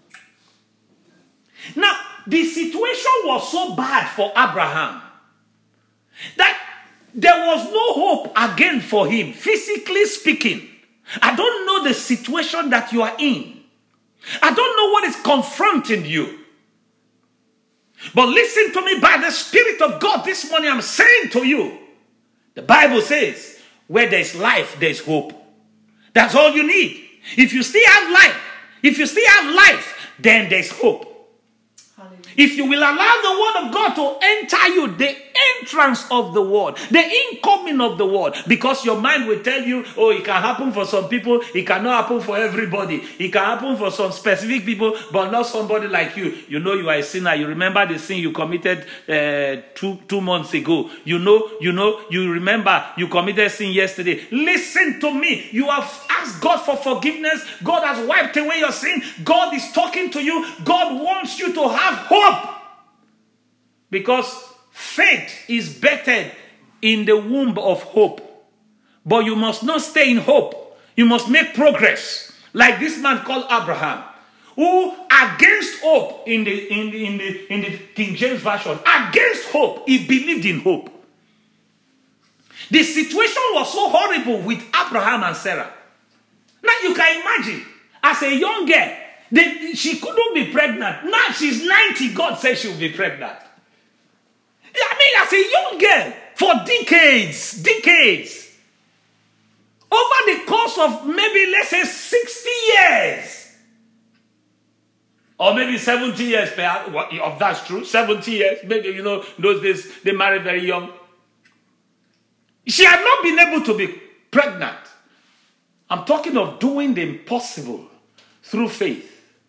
Now, the situation was so bad for Abraham that there was no hope again for him, physically speaking. I don't know the situation that you are in. I don't know what is confronting you. But listen to me, by the Spirit of God this morning, I'm saying to you, the Bible says, where there's life, there's hope. That's all you need. If you still have life, if you still have life, then there's hope. If you will allow the word of God to enter you, the entrance of the word, the incoming of the word, because your mind will tell you, oh, it can happen for some people, it cannot happen for everybody. It can happen for some specific people, but not somebody like you. You know you are a sinner. You remember the sin you committed uh, two, two months ago. You know, you know, you remember you committed sin yesterday. Listen to me. You have asked God for forgiveness. God has wiped away your sin. God is talking to you. God wants you to have hope. Because faith is bettered in the womb of hope. But you must not stay in hope. You must make progress. Like this man called Abraham, who against hope in the, in the, in the, in the King James Version, against hope, he believed in hope. The situation was so horrible with Abraham and Sarah. Now you can imagine, as a young girl, they, she couldn't be pregnant. Now she's ninety, God says she'll be pregnant. I mean, as a young girl, for decades, decades, over the course of maybe, let's say, sixty years, or maybe seventy years, if that's true, seventy years, maybe, you know, those days, they married very young. She had not been able to be pregnant. I'm talking of doing the impossible through faith.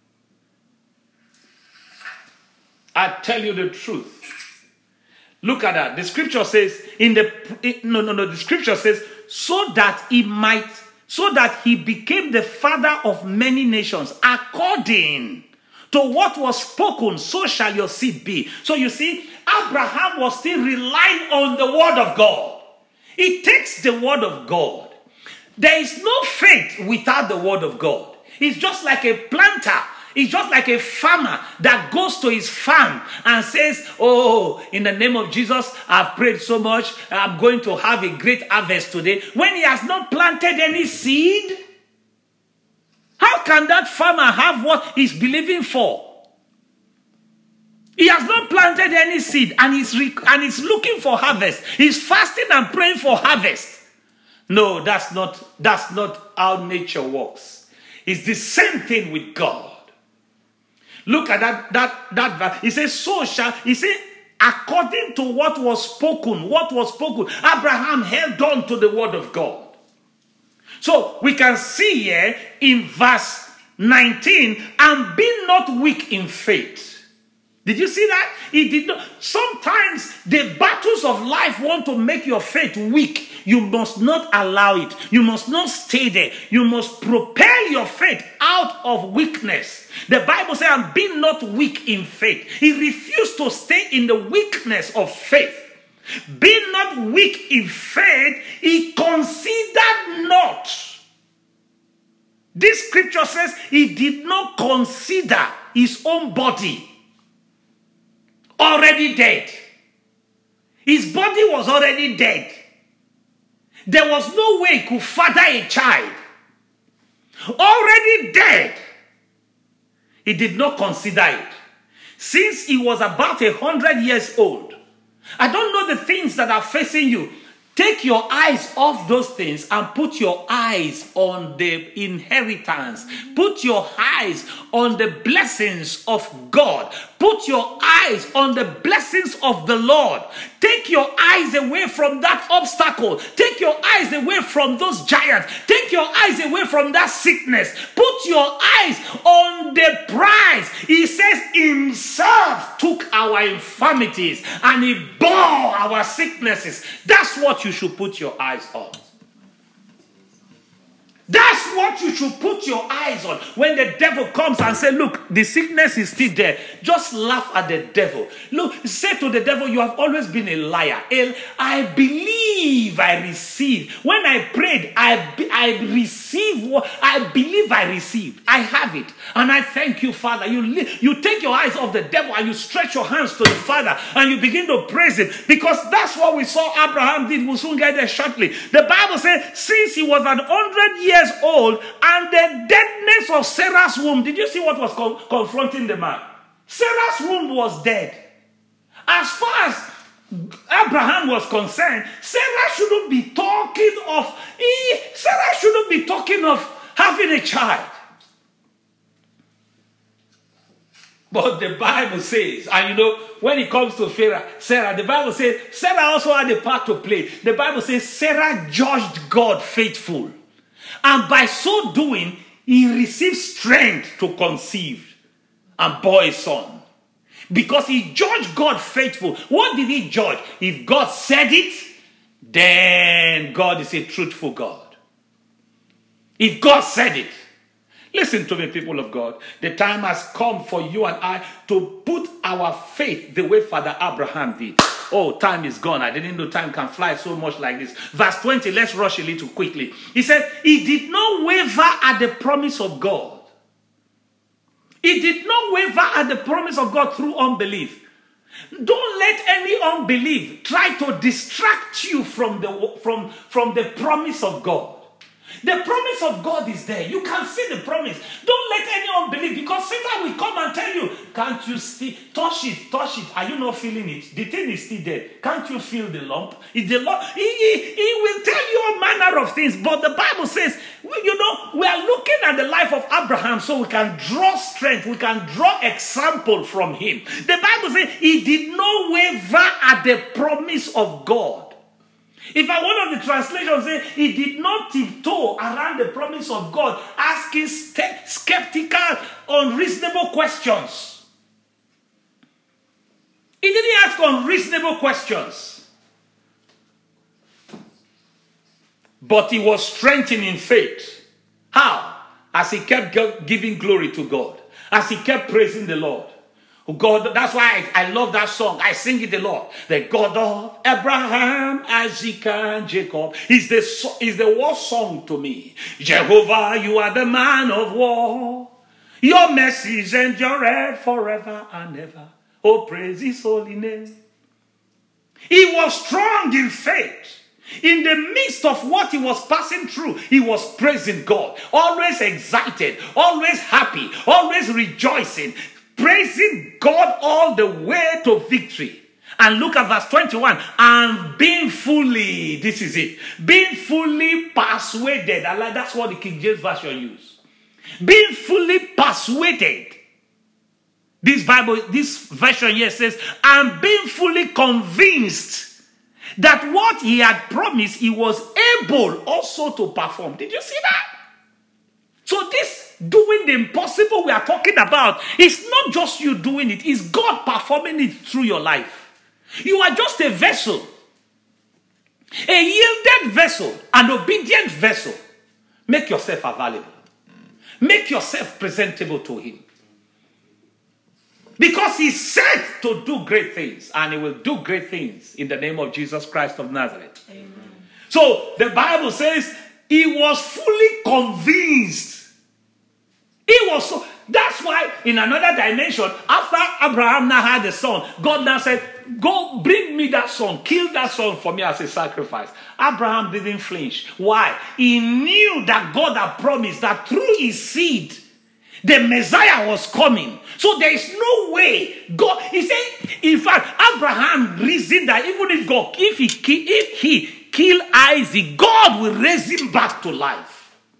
I tell you the truth. Look at that. The scripture says, in the no, no, no, the scripture says, so that he might, so that he became the father of many nations, according to what was spoken, so shall your seed be. So you see, Abraham was still relying on the word of God. It takes the word of God. There is no faith without the word of God. It's just like a planter. It's just like a farmer that goes to his farm and says, oh, in the name of Jesus, I've prayed so much, I'm going to have a great harvest today. When he has not planted any seed, how can that farmer have what he's believing for? He has not planted any seed and he's, re- and he's looking for harvest. He's fasting and praying for harvest. No, that's not, that's not how nature works. It's the same thing with God. Look at that, that, that verse. He says, so shall, he said, according to what was spoken, what was spoken, Abraham held on to the word of God. So we can see here in verse nineteen, and be not weak in faith. Did you see that? He did not. Sometimes the battles of life want to make your faith weak. You must not allow it. You must not stay there. You must propel your faith out of weakness. The Bible says, and be not weak in faith. He refused to stay in the weakness of faith. Be not weak in faith. He considered not. This scripture says he did not consider his own body already dead. His body was already dead. There was no way he could father a child. Already dead. He did not consider it. Since he was about a hundred years old. I don't know the things that are facing you. Take your eyes off those things and put your eyes on the inheritance. Put your eyes on the blessings of God. Put your eyes on the blessings of the Lord. Take your eyes away from that obstacle. Take your eyes away from those giants. Take your eyes away from that sickness. Put your eyes on the prize. He says himself took our infirmities and he bore our sicknesses. That's what you should put your eyes on. That's what you should put your eyes on. When the devil comes and say, look, the sickness is still there. Just laugh at the devil. Look, say to the devil, you have always been a liar. I believe I receive. When I prayed, I, be, I received what I believe I received. I have it. And I thank you, Father. You, you take your eyes off the devil and you stretch your hands to the Father and you begin to praise him. Because that's what we saw Abraham did. We'll soon get there shortly. The Bible says, since he was an hundred years years old, and the deadness of Sarah's womb. Did you see what was con- confronting the man? Sarah's womb was dead. As far as Abraham was concerned, Sarah shouldn't be talking of he, Sarah shouldn't be talking of having a child. But the Bible says, and you know, when it comes to Sarah, Sarah, the Bible says, Sarah also had a part to play. The Bible says, Sarah judged God faithful. And by so doing, he received strength to conceive and bore a son. Because he judged God faithful. What did he judge? If God said it, then God is a truthful God. If God said it. Listen to me, people of God. The time has come for you and I to put our faith the way Father Abraham did. Oh, time is gone. I didn't know time can fly so much like this. Verse twenty, let's rush a little quickly. He said, he did not waver at the promise of God. He did not waver at the promise of God through unbelief. Don't let any unbelief try to distract you from the, from, from the promise of God. The promise of God is there. You can see the promise. Don't let any unbelief, because Satan will come and tell you, can't you still touch it, touch it? Are you not feeling it? The thing is still there. Can't you feel the lump? Is the lump? He, he, he will tell you all manner of things. But the Bible says, you know, we are looking at the life of Abraham so we can draw strength. We can draw example from him. The Bible says he did not waver at the promise of God. In fact, one of the translations says he did not tiptoe around the promise of God, asking st- skeptical, unreasonable questions. He didn't ask unreasonable questions. But he was strengthened in faith. How? As he kept giving glory to God. As he kept praising the Lord. God, that's why I, I love that song. I sing it a lot. The God of Abraham, Isaac, and Jacob is the, is the war song to me. Jehovah, you are the man of war. Your mercies endure forever and ever. Oh, praise his holy name. He was strong in faith. In the midst of what he was passing through, he was praising God. Always excited, always happy, always rejoicing. Praising God all the way to victory. And look at verse twenty-one. And being fully, this is it. Being fully persuaded. I like that's what the King James Version used. Being fully persuaded. This Bible, this version here says, and being fully convinced that what he had promised, he was able also to perform. Did you see that? So this doing the impossible we are talking about, it's not just you doing it, it's God performing it through your life. You are just a vessel. A yielded vessel, an obedient vessel. Make yourself available. Make yourself presentable to him. Because he said to do great things, and he will do great things in the name of Jesus Christ of Nazareth. Amen. So the Bible says he was fully convinced. He was so, that's why in another dimension, after Abraham now had a son, God now said, go bring me that son, kill that son for me as a sacrifice. Abraham didn't flinch. Why? He knew that God had promised that through his seed, the Messiah was coming. So there is no way God, he said, in fact, Abraham reasoned that even if God, if he, if he kill Isaac, God will raise him back to life.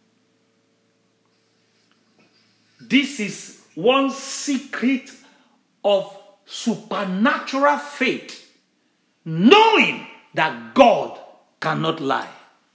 This is one secret of supernatural faith, knowing that God cannot lie.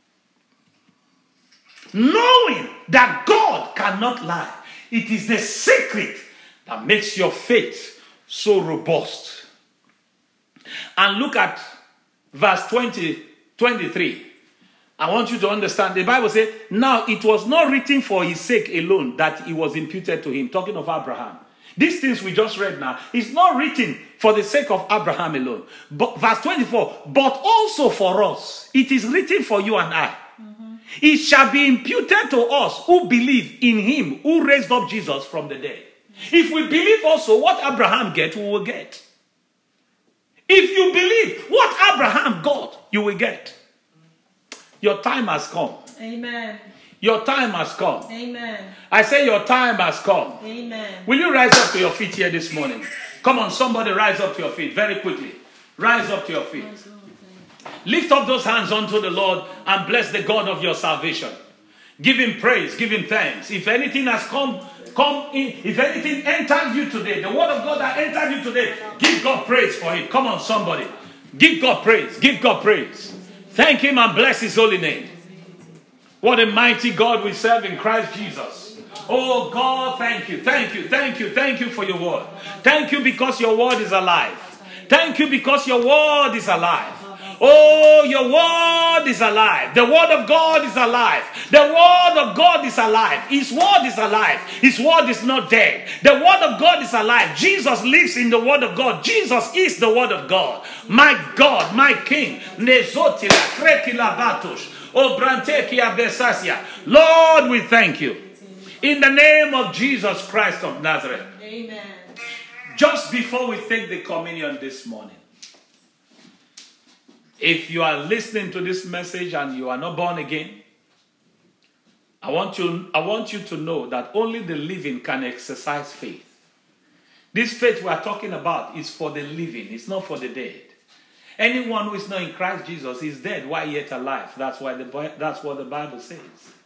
Knowing that God cannot lie. It is the secret that makes your faith so robust. And look at verse twenty, twenty-three. I want you to understand. The Bible says, now it was not written for his sake alone that he was imputed to him. Talking of Abraham. These things we just read now, it's not written for the sake of Abraham alone. But verse twenty-four, but also for us. It is written for you and I. Mm-hmm. It shall be imputed to us who believe in him who raised up Jesus from the dead. If we believe also what Abraham get, we will get. If you believe what Abraham got, you will get. Your time has come. Amen. Your time has come. Amen. I say your time has come. Amen. Will you rise up to your feet here this morning? Come on, somebody rise up to your feet very quickly. Rise up to your feet. Lift up those hands unto the Lord and bless the God of your salvation. Give him praise, give him thanks. If anything has come, come in. If anything entered you today, the word of God that entered you today, give God praise for it. Come on, somebody. Give God praise. Give God praise. Thank him and bless his holy name. What a mighty God we serve in Christ Jesus. Oh God, thank you, thank you, thank you, thank you for your word. Thank you because your word is alive. Thank you because your word is alive. Oh, your word is alive. The word of God is alive. The word of God is alive. His word is alive. His word is not dead. The word of God is alive. Jesus lives in the word of God. Jesus is the word of God. My God, my King. Lord, we thank you. In the name of Jesus Christ of Nazareth. Amen. Just before we take the communion this morning, if you are listening to this message and you are not born again, I want you, I want you to know that only the living can exercise faith. This faith we are talking about is for the living. It's not for the dead. Anyone who is not in Christ Jesus is dead while yet alive. That's why the that's what the Bible says.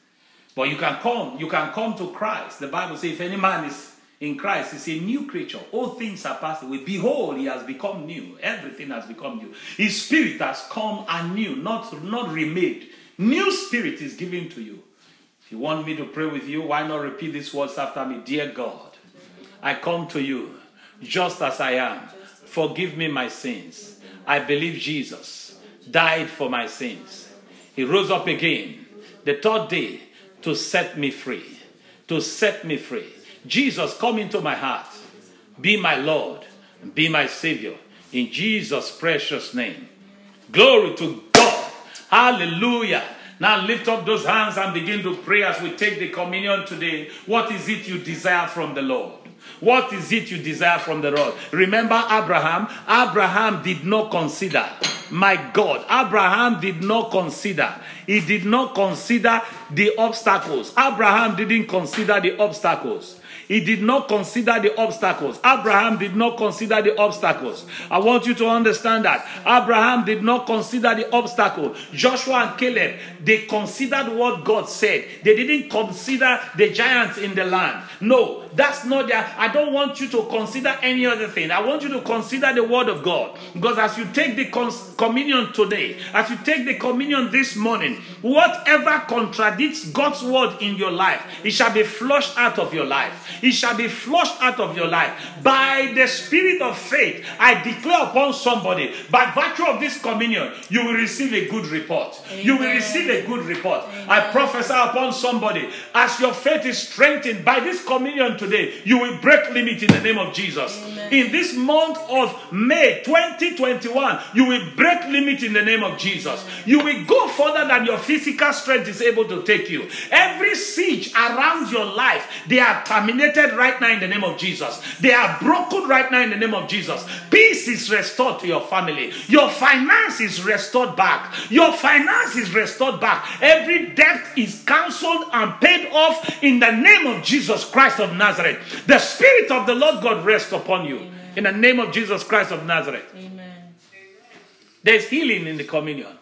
But you can come, you can come to Christ. The Bible says, if any man is in Christ, he's a new creature. All things are passed away. Behold, he has become new. Everything has become new. His spirit has come anew, not, not remade. New spirit is given to you. If you want me to pray with you, why not repeat these words after me? Dear God, I come to you just as I am. Forgive me my sins. I believe Jesus died for my sins. He rose up again the third day to set me free. To set me free. Jesus, come into my heart. Be my Lord. Be my Savior. In Jesus' precious name. Glory to God. Hallelujah. Now lift up those hands and begin to pray as we take the communion today. What is it you desire from the Lord? What is it you desire from the Lord? Remember Abraham? Abraham did not consider. My God, Abraham did not consider. He did not consider the obstacles. Abraham didn't consider the obstacles. He did not consider the obstacles. Abraham did not consider the obstacles. I want you to understand that. Abraham did not consider the obstacle. Joshua and Caleb, they considered what God said. They didn't consider the giants in the land. No, that's not there. I don't want you to consider any other thing. I want you to consider the word of God. Because as you take the cons- communion today, as you take the communion this morning, whatever contradicts God's word in your life, it shall be flushed out of your life. It shall be flushed out of your life. By the spirit of faith, I declare upon somebody, by virtue of this communion, you will receive a good report. Amen. You will receive a good report. Amen. I prophesy upon somebody, as your faith is strengthened by this communion today, you will break limit in the name of Jesus. Amen. In this month of May twenty twenty-one, you will break limit in the name of Jesus. Amen. You will go further than your physical strength is able to take you. Every siege around your life, they are terminated right now in the name of Jesus. They are broken right now in the name of Jesus. Peace is restored to your family. Your finance is restored back. Your finance is restored back. Every debt is cancelled and paid off in the name of Jesus Christ of Nazareth. The Spirit of the Lord God rest upon you. Amen. In the name of Jesus Christ of Nazareth. Amen. There's healing in the communion.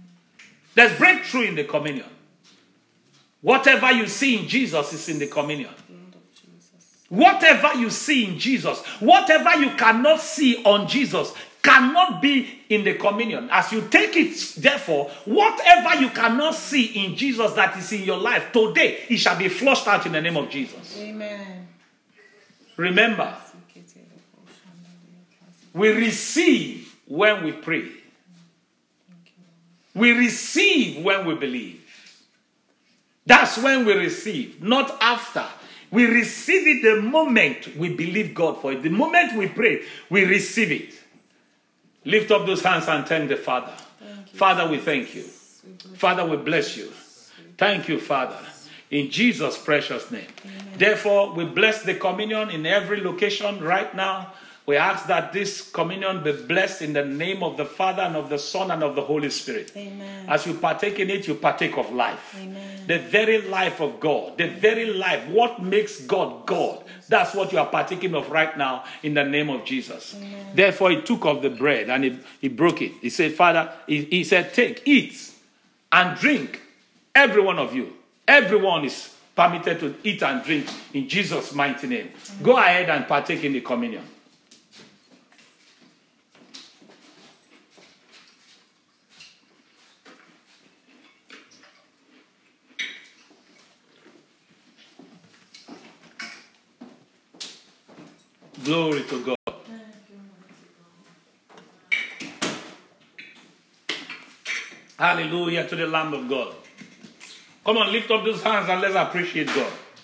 There's breakthrough in the communion. Whatever you see in Jesus is in the communion. Whatever you see in Jesus, whatever you cannot see on Jesus, cannot be in the communion. As you take it, therefore, whatever you cannot see in Jesus that is in your life, today, it shall be flushed out in the name of Jesus. Amen. Remember, we receive when we pray. We receive when we believe. That's when we receive, not after. We receive it the moment we believe God for it. The moment we pray, we receive it. Lift up those hands and thank the Father. Thank Father, we thank you. Father, we bless you. Thank you, Father. In Jesus' precious name. Amen. Therefore, we bless the communion in every location right now. We ask that this communion be blessed in the name of the Father and of the Son and of the Holy Spirit. Amen. As you partake in it, you partake of life. Amen. The very life of God. The very life. What makes God God? That's what you are partaking of right now in the name of Jesus. Amen. Therefore, he took of the bread and he, he broke it. He said, Father, he, he said, take, eat and drink, every one of you. Everyone is permitted to eat and drink in Jesus' mighty name. Amen. Go ahead and partake in the communion. Glory to God. Hallelujah to the Lamb of God. Come on, lift up those hands and let's appreciate God.